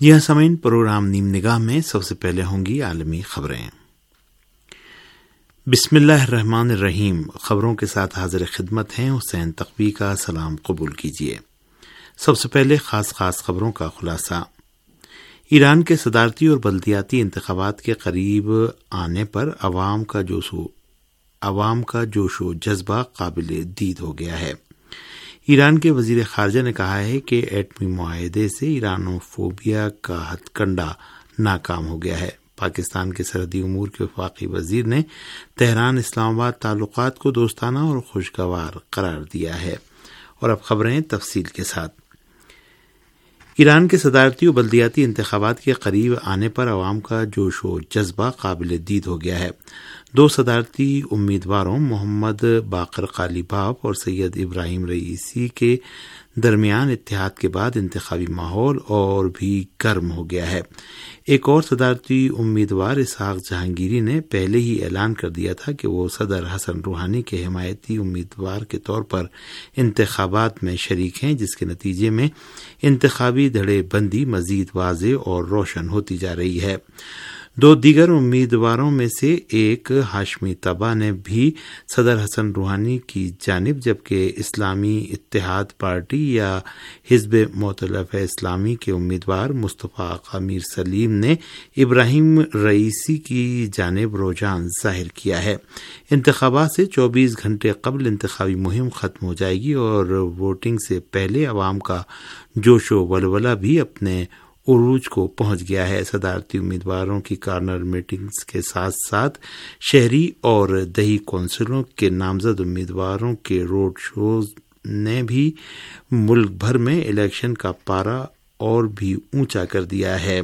یہ سامعین، program name نگاہ میں سب سے پہلے ہوں گی عالمی خبریں۔ بسم اللہ الرحمن الرحیم۔ خبروں کے ساتھ حاضر خدمت ہیں حسین تقوی کا سلام قبول کیجیے۔ سب سے پہلے خاص خبروں کا خلاصہ۔ ایران کے صدارتی اور بلدیاتی انتخابات کے قریب آنے پر عوام کا جوش و جذبہ قابل دید ہو گیا ہے۔ ایران کے وزیر خارجہ نے کہا ہے کہ ایٹمی معاہدے سے ایرانوفوبیا کا ہتھ کنڈا ناکام ہو گیا ہے۔ پاکستان کے سرحدی امور کے وفاقی وزیر نے تہران اسلام آباد تعلقات کو دوستانہ اور خوشگوار قرار دیا ہے۔ اور اب خبریں تفصیل کے ساتھ۔ ایران کے صدارتی و بلدیاتی انتخابات کے قریب آنے پر عوام کا جوش و جذبہ قابل دید ہو گیا ہے۔ دو صدارتی امیدواروں محمد باقر قالیباف اور سید ابراہیم رئیسی کے درمیان اتحاد کے بعد انتخابی ماحول اور بھی گرم ہو گیا ہے۔ ایک اور صدارتی امیدوار اسحاق جہانگیری نے پہلے ہی اعلان کر دیا تھا کہ وہ صدر حسن روحانی کے حمایتی امیدوار کے طور پر انتخابات میں شریک ہیں، جس کے نتیجے میں انتخابی دھڑے بندی مزید واضح اور روشن ہوتی جا رہی ہے۔ دو دیگر امیدواروں میں سے ایک ہاشمی طبع نے بھی صدر حسن روحانی کی جانب، جبکہ اسلامی اتحاد پارٹی یا حزب مؤتلف اسلامی کے امیدوار مصطفیٰ آقا میر سلیم نے ابراہیم رئیسی کی جانب رجحان ظاہر کیا ہے۔ انتخابات سے 24 گھنٹے قبل انتخابی مہم ختم ہو جائے گی اور ووٹنگ سے پہلے عوام کا جوش و ولولہ بھی اپنے عروج کو پہنچ گیا ہے۔ صدارتی امیدواروں کی کارنر میٹنگز کے ساتھ ساتھ شہری اور دیہی کونسلوں کے نامزد امیدواروں کے روڈ شوز نے بھی ملک بھر میں الیکشن کا پارا اور بھی اونچا کر دیا ہے۔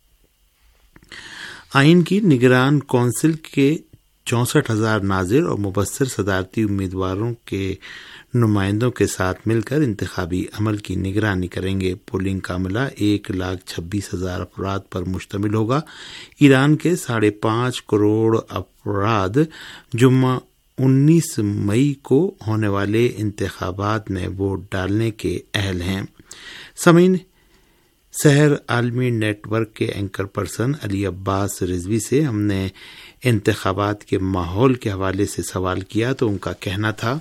آئین کی نگران کونسل کے 64,000 ناظر اور مبصر صدارتی امیدواروں کے نمائندوں کے ساتھ مل کر انتخابی عمل کی نگرانی کریں گے۔ پولنگ کا عملہ 1,26,000 افراد پر مشتمل ہوگا۔ ایران کے 5.5 کروڑ افراد جمعہ 19 مئی کو ہونے والے انتخابات میں ووٹ ڈالنے کے اہل ہیں۔ سامعین، سحر عالمی نیٹ ورک کے اینکر پرسن علی عباس رضوی سے ہم نے انتخابات کے ماحول کے حوالے سے سوال کیا تو ان کا کہنا تھا۔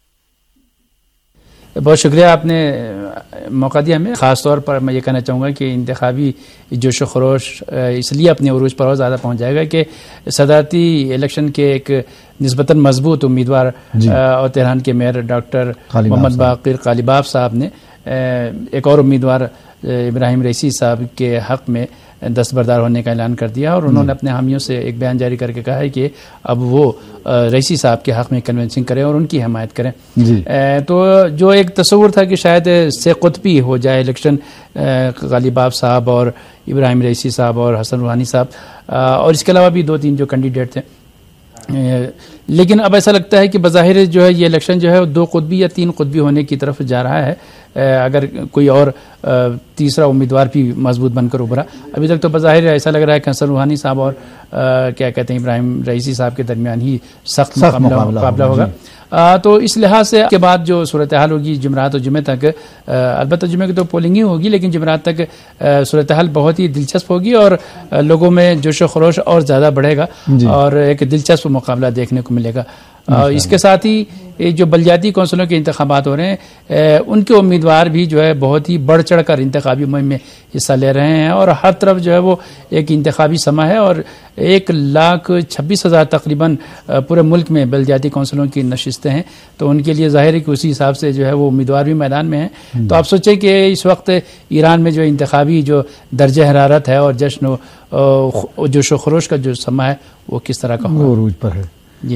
بہت شکریہ، آپ نے موقع دیا ہمیں۔ خاص طور پر میں یہ کہنا چاہوں گا کہ انتخابی جوش و خروش اس لیے اپنے عروج پر اور زیادہ پہنچ جائے گا کہ صدارتی الیکشن کے ایک نسبتاً مضبوط امیدوار اور تہران کے mayor doctor Mohammad Baqer Qalibaf صاحب نے ایک اور امیدوار ابراہیم رئیسی صاحب کے حق میں دستبردار ہونے کا اعلان کر دیا، اور انہوں نے اپنے حامیوں سے ایک بیان جاری کر کے کہا ہے کہ اب وہ رئیسی صاحب کے حق میں کنونسنگ کریں اور ان کی حمایت کریں۔ تو جو ایک تصور تھا کہ شاید سے قطبی ہو جائے الیکشن، قالیباف صاحب اور ابراہیم رئیسی صاحب اور حسن روحانی صاحب، اور اس کے علاوہ بھی 2-3 جو کینڈیڈیٹ تھے، لیکن اب ایسا لگتا ہے کہ بظاہر جو ہے یہ الیکشن جو ہے 2 قطبی یا 3 قطبی ہونے کی طرف جا رہا ہے، اگر کوئی اور تیسرا امیدوار بھی مضبوط بن کر ابھرا۔ ابھی تک تو بظاہر ایسا لگ رہا ہے کہ حسن روحانی صاحب اور کیا کہتے ہیں ابراہیم رئیسی صاحب کے درمیان ہی سخت مقابلہ ہوگا۔ تو اس لحاظ سے کے بعد جو صورتحال ہوگی جمعرات اور جمعے تک، البتہ جمعے کی تو پولنگ ہی ہوگی، لیکن جمعرات تک صورتحال بہت ہی دلچسپ ہوگی اور لوگوں میں جوش و خروش اور زیادہ بڑھے گا اور ایک دلچسپ مقابلہ دیکھنے کو ملے گا۔ اس کے ساتھ ہی جو بلدیاتی کونسلوں کے انتخابات ہو رہے ہیں، ان کے امیدوار بھی جو ہے بہت ہی بڑھ چڑھ کر انتخابی مہم میں حصہ لے رہے ہیں، اور ہر طرف جو ہے وہ ایک انتخابی سماں ہے، اور 1,26,000 تقریباً پورے ملک میں بلدیاتی کونسلوں کی نشستیں ہیں، تو ان کے لیے ظاہر ہے کہ اسی حساب سے جو ہے وہ امیدوار بھی میدان میں ہیں۔ تو آپ سوچیں کہ اس وقت ایران میں جو انتخابی جو درجہ حرارت ہے اور جشن و جوش و خروش کا جو سماں ہے وہ کس طرح کا وہ عروج پر ہے۔ جی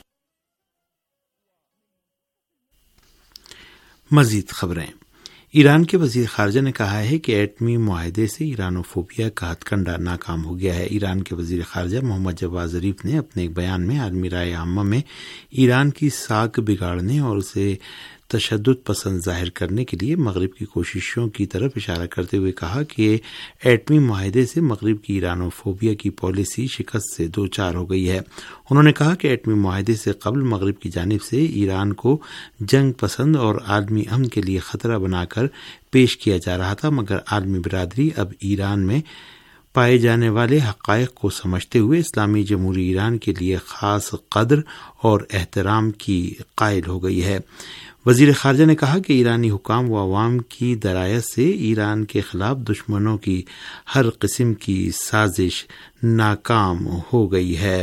مزید خبریں۔ ایران کے وزیر خارجہ نے کہا ہے کہ ایٹمی معاہدے سے ایرانوفوبیا کا ہتھ کنڈا ناکام ہو گیا ہے۔ ایران کے وزیر خارجہ محمد جواد ظریف نے اپنے ایک بیان میں عالمی رائے عامہ میں ایران کی ساکھ بگاڑنے اور اسے تشدد پسند ظاہر کرنے کے لیے مغرب کی کوششوں کی طرف اشارہ کرتے ہوئے کہا کہ ایٹمی معاہدے سے مغرب کی ایرانوفوبیا کی پالیسی شکست سے دوچار ہو گئی ہے۔ انہوں نے کہا کہ ایٹمی معاہدے سے قبل مغرب کی جانب سے ایران کو جنگ پسند اور عالمی امن کے لیے خطرہ بنا کر پیش کیا جا رہا تھا، مگر عالمی برادری اب ایران میں پائے جانے والے حقائق کو سمجھتے ہوئے اسلامی جمہوری ایران کے لیے خاص قدر اور احترام کی قائل ہو گئی ہے۔ وزیر خارجہ نے کہا کہ ایرانی حکام و عوام کی درایت سے ایران کے خلاف دشمنوں کی ہر قسم کی سازش ناکام ہو گئی ہے۔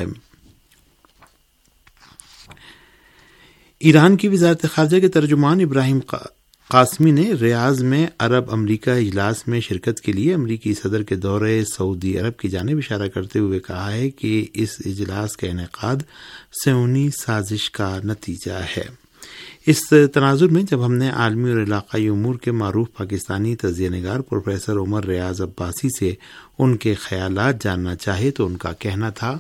ایران کی وزارت خارجہ کے ترجمان ابراہیم قاسمی نے ریاض میں عرب امریکہ اجلاس میں شرکت کے لیے امریکی صدر کے دورے سعودی عرب کی جانب اشارہ کرتے ہوئے کہا ہے کہ اس اجلاس کا انعقاد صہیونی سازش کا نتیجہ ہے۔ اس تناظر میں جب ہم نے عالمی اور علاقائی امور کے معروف پاکستانی تجزیہ نگار پروفیسر عمر ریاض عباسی سے ان کے خیالات جاننا چاہے تو ان کا کہنا تھا،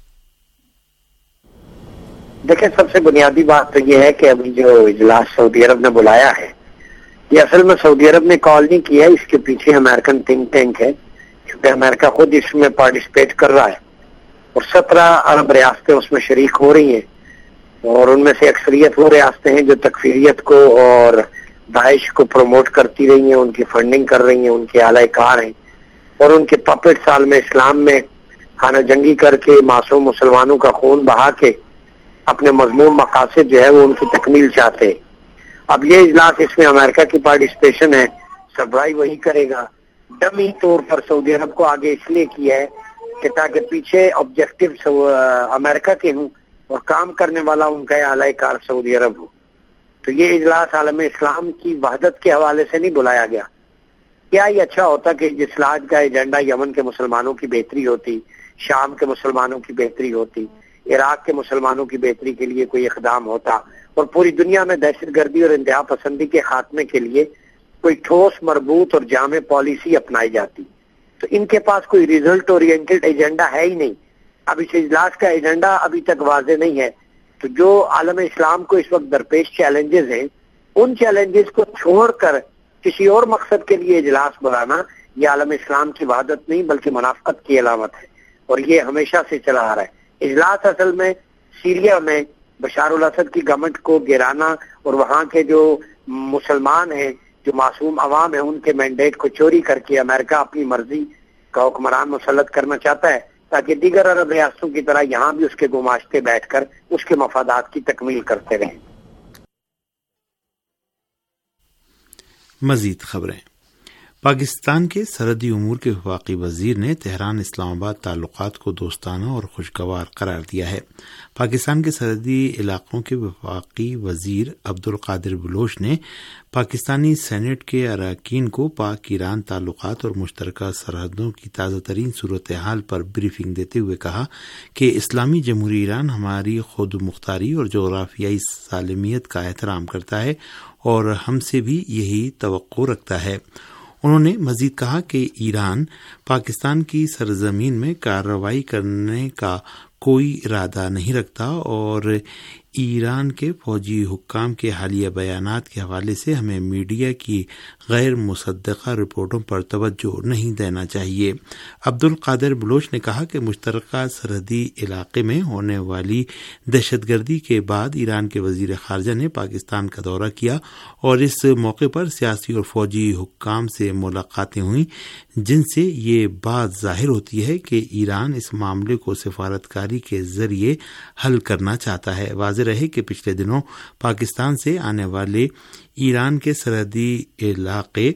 دیکھیں، سب سے بنیادی بات تو یہ ہے کہ ابھی جو اجلاس سعودی عرب نے بلایا ہے، یہ اصل میں سعودی عرب نے کال نہیں کیا ہے، اس کے پیچھے امریکن تھنک ٹینک ہے، کیونکہ امریکہ خود اس میں پارٹیسپیٹ کر رہا ہے اور 17 عرب ریاستیں اس میں شریک ہو رہی ہیں، اور ان میں سے اکثریت وہ ریاستیں ہیں جو تکفیریت کو اور داعش کو پروموٹ کرتی رہی ہیں، ان کی فنڈنگ کر رہی ہیں، ان کے اعلی کار ہیں، اور ان کے پپٹ عالم اسلام میں خانہ جنگی کر کے معصوم مسلمانوں کا خون بہا کے اپنے مضمون مقاصد جو ہے وہ ان کی تکمیل چاہتے ہیں۔ اب یہ اجلاس، اس میں امریکہ کی پارٹیسپیشن ہے، سربراہی وہی کرے گا۔ ڈمی طور پر سعودی عرب کو آگے اس لیے کیا ہے کہ تاکہ پیچھے آبجیکٹو امریکہ کے ہوں اور کام کرنے والا ان کا اعلی کار سعودی عرب ہو۔ تو یہ اجلاس عالم اسلام کی وحدت کے حوالے سے نہیں بلایا گیا۔ کیا یہ اچھا ہوتا کہ جس لاج کا ایجنڈا یمن کے مسلمانوں کی بہتری ہوتی، شام کے مسلمانوں کی بہتری ہوتی، عراق کے مسلمانوں کی بہتری کے لیے کوئی اقدام ہوتا، اور پوری دنیا میں دہشت گردی اور انتہا پسندی کے خاتمے کے لیے کوئی ٹھوس، مربوط اور جامع پالیسی اپنائی جاتی۔ تو ان کے پاس کوئی ریزلٹ اورینٹڈ ایجنڈا ہے ہی نہیں۔ اب اس اجلاس کا ایجنڈا ابھی تک واضح نہیں ہے۔ تو جو عالم اسلام کو اس وقت درپیش چیلنجز ہیں، ان چیلنجز کو چھوڑ کر کسی اور مقصد کے لیے اجلاس بلانا، یہ عالم اسلام کی وحدت نہیں بلکہ منافقت کی علامت ہے، اور یہ ہمیشہ سے چلا آ رہا ہے۔ اجلاس اصل میں سیریا میں بشار الاسد کی گورنمنٹ کو گرانا اور وہاں کے جو مسلمان ہیں، جو معصوم عوام ہیں، ان کے مینڈیٹ کو چوری کر کے امریکہ اپنی مرضی کا حکمران مسلط کرنا چاہتا ہے، تاکہ دیگر عرب ریاستوں کی طرح یہاں بھی اس کے گماشتے بیٹھ کر اس کے مفادات کی تکمیل کرتے رہیں۔ مزید خبریں۔ پاکستان کے سرحدی امور کے وفاقی وزیر نے تہران اسلام آباد تعلقات کو دوستانہ اور خوشگوار قرار دیا ہے۔ پاکستان کے سرحدی علاقوں کے وفاقی وزیر عبدالقادر بلوچ نے پاکستانی سینٹ کے اراکین کو پاک ایران تعلقات اور مشترکہ سرحدوں کی تازہ ترین صورتحال پر بریفنگ دیتے ہوئے کہا کہ اسلامی جمہوری ایران ہماری خود مختاری اور جغرافیائی سالمیت کا احترام کرتا ہے اور ہم سے بھی یہی توقع رکھتا ہے۔ انہوں نے مزید کہا کہ ایران پاکستان کی سرزمین میں کارروائی کرنے کا کوئی ارادہ نہیں رکھتا اور ایران کے فوجی حکام کے حالیہ بیانات کے حوالے سے ہمیں میڈیا کی غیر مصدقہ رپورٹوں پر توجہ نہیں دینا چاہیے۔ عبدالقادر بلوچ نے کہا کہ مشترکہ سرحدی علاقے میں ہونے والی دہشت گردی کے بعد ایران کے وزیر خارجہ نے پاکستان کا دورہ کیا اور اس موقع پر سیاسی اور فوجی حکام سے ملاقاتیں ہوئیں، جن سے یہ بات ظاہر ہوتی ہے کہ ایران اس معاملے کو سفارتکاری کے ذریعے حل کرنا چاہتا ہے۔ واضح رہے کہ پچھلے دنوں پاکستان سے آنے والے ایران کے سرحدی علاقے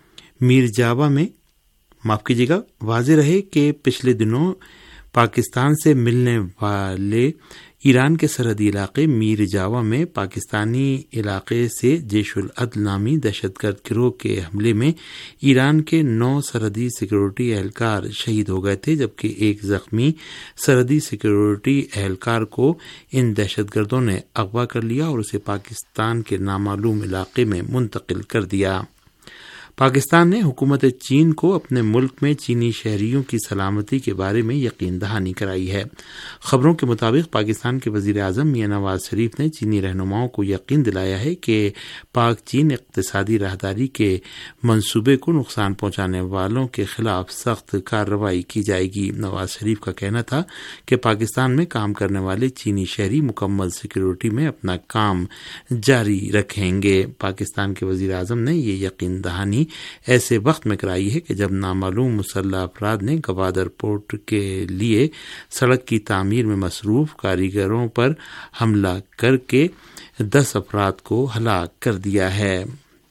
واضح رہے کہ پچھلے دنوں پاکستان سے ملنے والے ایران کے سرحدی علاقے میر جاوا میں پاکستانی علاقے سے جیش العدل نامی دہشت گرد گروہ کے حملے میں ایران کے 9 سرحدی سیکورٹی اہلکار شہید ہو گئے تھے، جبکہ ایک زخمی سرحدی سیکورٹی اہلکار کو ان دہشت گردوں نے اغوا کر لیا اور اسے پاکستان کے نامعلوم علاقے میں منتقل کر دیا۔ پاکستان نے حکومت چین کو اپنے ملک میں چینی شہریوں کی سلامتی کے بارے میں یقین دہانی کرائی ہے۔ خبروں کے مطابق پاکستان کے وزیر اعظم میاں نواز شریف نے چینی رہنماؤں کو یقین دلایا ہے کہ پاک چین اقتصادی راہداری کے منصوبے کو نقصان پہنچانے والوں کے خلاف سخت کارروائی کی جائے گی۔ نواز شریف کا کہنا تھا کہ پاکستان میں کام کرنے والے چینی شہری مکمل سیکیورٹی میں اپنا کام جاری رکھیں گے۔ پاکستان کے وزیر اعظم نے یہ یقین دہانی ایسے وقت میں کرائی ہے کہ جب نامعلوم مسلح افراد نے گوادر پورٹ کے لیے سڑک کی تعمیر میں مصروف کاریگروں پر حملہ کر کے 10 افراد کو ہلاک کر دیا ہے۔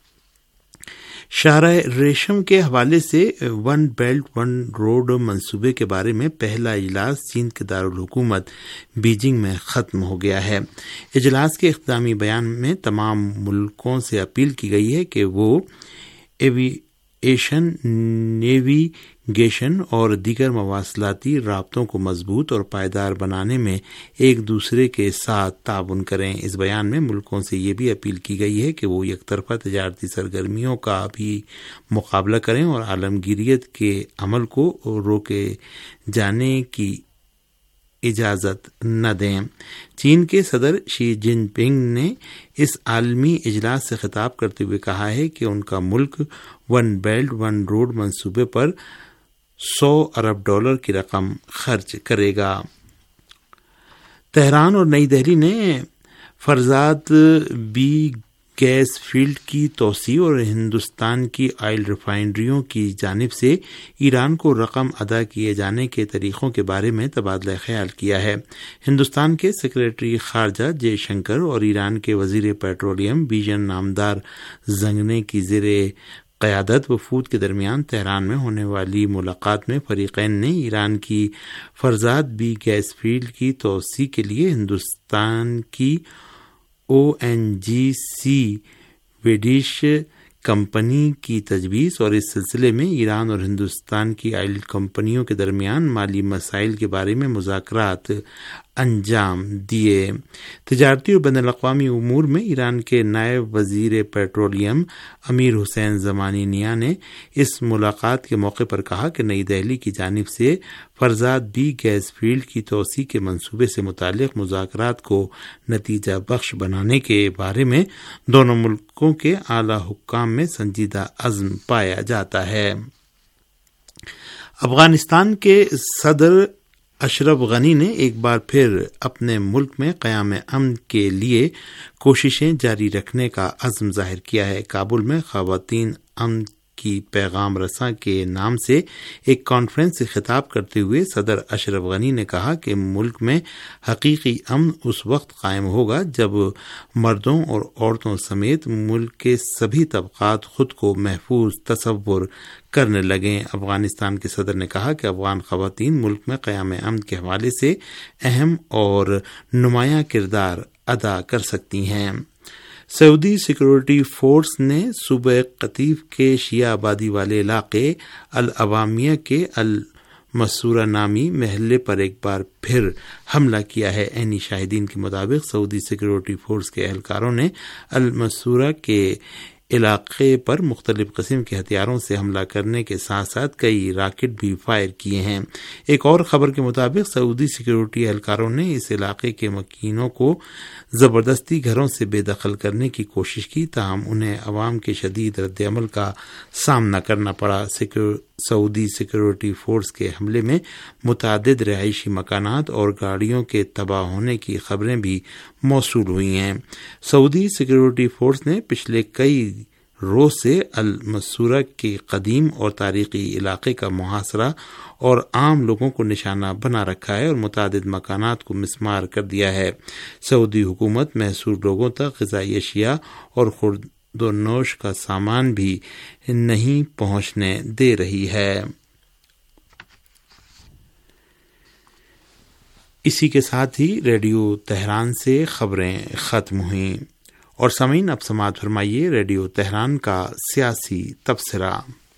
شاہراہ ریشم کے حوالے سے ون بیلٹ ون روڈ منصوبے کے بارے میں پہلا اجلاس چین کے دارالحکومت بیجنگ میں ختم ہو گیا ہے۔ اجلاس کے اختتامی بیان میں تمام ملکوں سے اپیل کی گئی ہے کہ وہ ایویشن، نیویگیشن اور دیگر مواصلاتی رابطوں کو مضبوط اور پائیدار بنانے میں ایک دوسرے کے ساتھ تعاون کریں۔ اس بیان میں ملکوں سے یہ بھی اپیل کی گئی ہے کہ وہ یک طرفہ تجارتی سرگرمیوں کا بھی مقابلہ کریں اور عالمگیریت کے عمل کو روکے جانے کی اجازت نہ دیں۔ چین کے صدر شی جن پنگ نے اس عالمی اجلاس سے خطاب کرتے ہوئے کہا ہے کہ ان کا ملک ون بیلٹ ون روڈ منصوبے پر $100 ارب کی رقم خرچ کرے گا۔ تہران اور نئی دہلی نے فرزاد بی گیس فیلڈ کی توسیع اور ہندوستان کی آئل ریفائنریوں کی جانب سے ایران کو رقم ادا کیے جانے کے طریقوں کے بارے میں تبادلہ خیال کیا ہے۔ ہندوستان کے سیکریٹری خارجہ جے شنکر اور ایران کے وزیر پیٹرولیم بیژن نامدار زنگنے کی زیر قیادت وفود کے درمیان تہران میں ہونے والی ملاقات میں فریقین نے ایران کی فرزاد بی گیس فیلڈ کی توسیع کے لیے ہندوستان کی ONGC ویڈیش کمپنی کی تجویز اور اس سلسلے میں ایران اور ہندوستان کی آئل کمپنیوں کے درمیان مالی مسائل کے بارے میں مذاکرات انجام دیے۔ تجارتی اور بین الاقوامی امور میں ایران کے نائب وزیر پیٹرولیم امیر حسین زمانی نیا نے اس ملاقات کے موقع پر کہا کہ نئی دہلی کی جانب سے فرزاد بی گیس فیلڈ کی توسیع کے منصوبے سے متعلق مذاکرات کو نتیجہ بخش بنانے کے بارے میں دونوں ملکوں کے اعلی حکام میں سنجیدہ عزم پایا جاتا ہے۔ افغانستان کے صدر اشرف غنی نے ایک بار پھر اپنے ملک میں قیام امن کے لیے کوششیں جاری رکھنے کا عزم ظاہر کیا ہے۔ کابل میں خواتین امن کی پیغام رساں کے نام سے ایک کانفرنس سے خطاب کرتے ہوئے صدر اشرف غنی نے کہا کہ ملک میں حقیقی امن اس وقت قائم ہوگا جب مردوں اور عورتوں سمیت ملک کے سبھی طبقات خود کو محفوظ تصور کرنے لگیں۔ افغانستان کے صدر نے کہا کہ افغان خواتین ملک میں قیام امن کے حوالے سے اہم اور نمایاں کردار ادا کر سکتی ہیں۔ سعودی سیکورٹی فورس نے صوبہ قطیف کے شیعہ آبادی والے علاقے العوامیہ کے المسورہ نامی محلے پر ایک بار پھر حملہ کیا ہے۔ عینی شاہدین کے مطابق سعودی سیکورٹی فورس کے اہلکاروں نے المسورہ کے علاقے پر مختلف قسم کے ہتھیاروں سے حملہ کرنے کے ساتھ ساتھ کئی راکٹ بھی فائر کیے ہیں۔ ایک اور خبر کے مطابق سعودی سیکورٹی اہلکاروں نے اس علاقے کے مکینوں کو زبردستی گھروں سے بے دخل کرنے کی کوشش کی، تاہم انہیں عوام کے شدید رد عمل کا سامنا کرنا پڑا۔ سعودی سیکورٹی فورس کے حملے میں متعدد رہائشی مکانات اور گاڑیوں کے تباہ ہونے کی خبریں بھی موصول ہوئی ہیں۔ سعودی سیکورٹی فورس نے پچھلے کئی روز سے المسورہ کے قدیم اور تاریخی علاقے کا محاصرہ اور عام لوگوں کو نشانہ بنا رکھا ہے اور متعدد مکانات کو مسمار کر دیا ہے۔ سعودی حکومت محصور لوگوں تک غذائی اشیاء اور خورد و نوش کا سامان بھی نہیں پہنچنے دے رہی ہے۔ اسی کے ساتھ ہی ریڈیو تہران سے خبریں ختم ہوئیں اور سامعین اب سماعت فرمائیے ریڈیو تہران کا سیاسی تبصرہ۔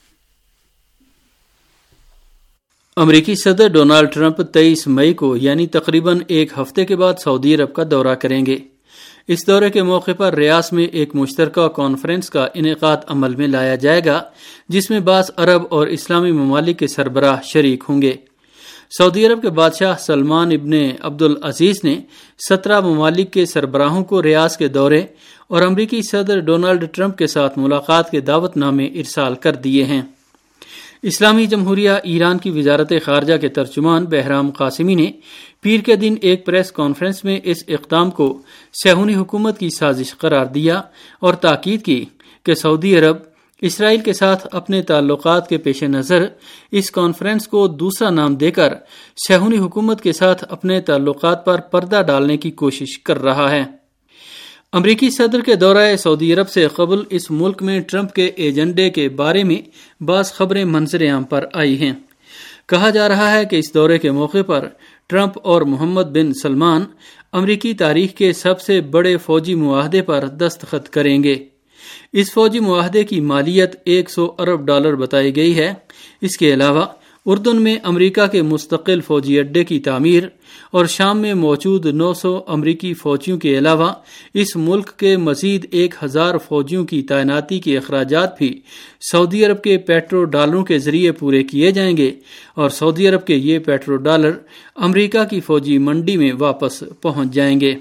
امریکی صدر ڈونالڈ ٹرمپ 23 مئی کو یعنی تقریباً ایک ہفتے کے بعد سعودی عرب کا دورہ کریں گے۔ اس دورے کے موقع پر ریاض میں ایک مشترکہ کانفرنس کا انعقاد عمل میں لایا جائے گا، جس میں بعض عرب اور اسلامی ممالک کے سربراہ شریک ہوں گے۔ سعودی عرب کے بادشاہ سلمان ابن عبدالعزیز نے 17 ممالک کے سربراہوں کو ریاض کے دورے اور امریکی صدر ڈونلڈ ٹرمپ کے ساتھ ملاقات کے دعوت نامے ارسال کر دیے ہیں۔ اسلامی جمہوریہ ایران کی وزارت خارجہ کے ترجمان بہرام قاسمی نے پیر کے دن ایک پریس کانفرنس میں اس اقدام کو صہیونی حکومت کی سازش قرار دیا اور تاکید کی کہ سعودی عرب اسرائیل کے ساتھ اپنے تعلقات کے پیش نظر اس کانفرنس کو دوسرا نام دے کر صہیونی حکومت کے ساتھ اپنے تعلقات پر پردہ ڈالنے کی کوشش کر رہا ہے۔ امریکی صدر کے دورہ سعودی عرب سے قبل اس ملک میں ٹرمپ کے ایجنڈے کے بارے میں بعض خبریں منظر عام پر آئی ہیں۔ کہا جا رہا ہے کہ اس دورے کے موقع پر ٹرمپ اور محمد بن سلمان امریکی تاریخ کے سب سے بڑے فوجی معاہدے پر دستخط کریں گے۔ اس فوجی معاہدے کی مالیت $100 ارب بتائی گئی ہے۔ اس کے علاوہ اردن میں امریکہ کے مستقل فوجی اڈے کی تعمیر اور شام میں موجود 900 امریکی فوجیوں کے علاوہ اس ملک کے مزید 1000 فوجیوں کی تعیناتی کے اخراجات بھی سعودی عرب کے پیٹرو ڈالروں کے ذریعے پورے کیے جائیں گے اور سعودی عرب کے یہ پیٹرو ڈالر امریکہ کی فوجی منڈی میں واپس پہنچ جائیں گے۔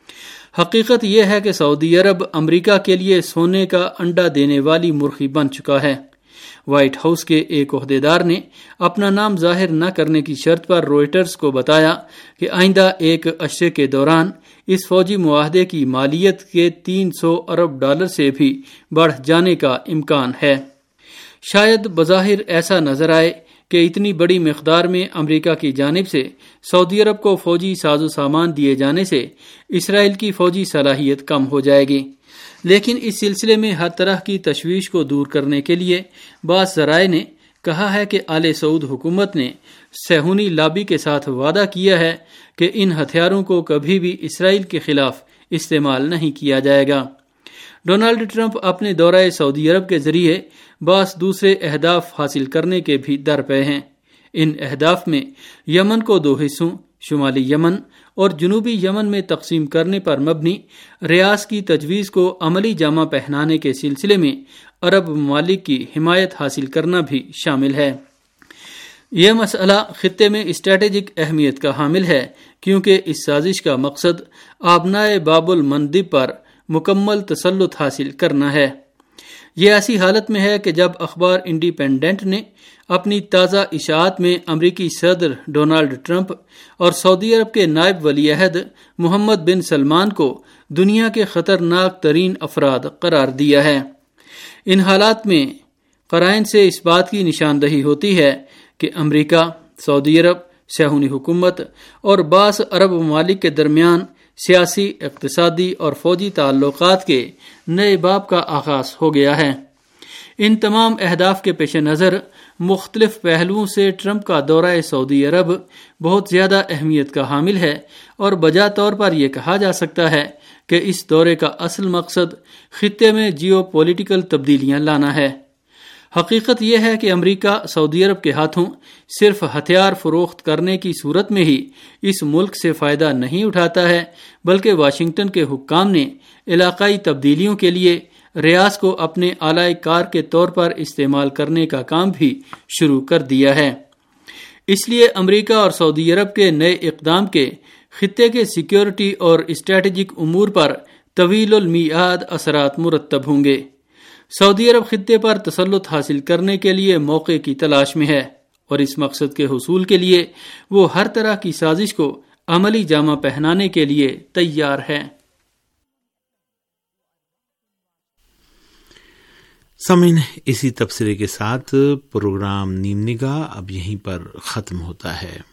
حقیقت یہ ہے کہ سعودی عرب امریکہ کے لیے سونے کا انڈا دینے والی مرغی بن چکا ہے۔ وائٹ ہاؤس کے ایک عہدیدار نے اپنا نام ظاہر نہ کرنے کی شرط پر روئٹرز کو بتایا کہ آئندہ ایک عشرے کے دوران اس فوجی معاہدے کی مالیت کے $300 ارب سے بھی بڑھ جانے کا امکان ہے۔ شاید بظاہر ایسا نظر آئے کہ اتنی بڑی مقدار میں امریکہ کی جانب سے سعودی عرب کو فوجی ساز و سامان دیے جانے سے اسرائیل کی فوجی صلاحیت کم ہو جائے گی، لیکن اس سلسلے میں ہر طرح کی تشویش کو دور کرنے کے لیے بعض ذرائع نے کہا ہے کہ آل سعود حکومت نے صہیونی لابی کے ساتھ وعدہ کیا ہے کہ ان ہتھیاروں کو کبھی بھی اسرائیل کے خلاف استعمال نہیں کیا جائے گا۔ ڈونلڈ ٹرمپ اپنے دورہ سعودی عرب کے ذریعے بعض دوسرے اہداف حاصل کرنے کے بھی درپے ہیں۔ ان اہداف میں یمن کو 2 حصوں شمالی یمن اور جنوبی یمن میں تقسیم کرنے پر مبنی ریاض کی تجویز کو عملی جامہ پہنانے کے سلسلے میں عرب ممالک کی حمایت حاصل کرنا بھی شامل ہے۔ یہ مسئلہ خطے میں اسٹریٹجک اہمیت کا حامل ہے کیونکہ اس سازش کا مقصد آبنائے باب المندب پر مکمل تسلط حاصل کرنا ہے۔ یہ ایسی حالت میں ہے کہ جب اخبار انڈیپینڈنٹ نے اپنی تازہ اشاعت میں امریکی صدر ڈونلڈ ٹرمپ اور سعودی عرب کے نائب ولی عہد محمد بن سلمان کو دنیا کے خطرناک ترین افراد قرار دیا ہے۔ ان حالات میں قرائن سے اس بات کی نشاندہی ہوتی ہے کہ امریکہ، سعودی عرب، صہیونی حکومت اور بعض عرب ممالک کے درمیان سیاسی، اقتصادی اور فوجی تعلقات کے نئے باب کا آغاز ہو گیا ہے۔ ان تمام اہداف کے پیش نظر مختلف پہلوؤں سے ٹرمپ کا دورہ سعودی عرب بہت زیادہ اہمیت کا حامل ہے اور بجا طور پر یہ کہا جا سکتا ہے کہ اس دورے کا اصل مقصد خطے میں جیو پولیٹیکل تبدیلیاں لانا ہے۔ حقیقت یہ ہے کہ امریکہ سعودی عرب کے ہاتھوں صرف ہتھیار فروخت کرنے کی صورت میں ہی اس ملک سے فائدہ نہیں اٹھاتا ہے، بلکہ واشنگٹن کے حکام نے علاقائی تبدیلیوں کے لیے ریاض کو اپنے آلائے کار کے طور پر استعمال کرنے کا کام بھی شروع کر دیا ہے۔ اس لیے امریکہ اور سعودی عرب کے نئے اقدام کے خطے کے سیکیورٹی اور اسٹریٹجک امور پر طویل المیعاد اثرات مرتب ہوں گے۔ سعودی عرب خطے پر تسلط حاصل کرنے کے لیے موقع کی تلاش میں ہے اور اس مقصد کے حصول کے لیے وہ ہر طرح کی سازش کو عملی جامہ پہنانے کے لیے تیار ہے۔ سامعین، اسی تبصرے کے ساتھ پروگرام نیم نگاہ اب یہیں پر ختم ہوتا ہے۔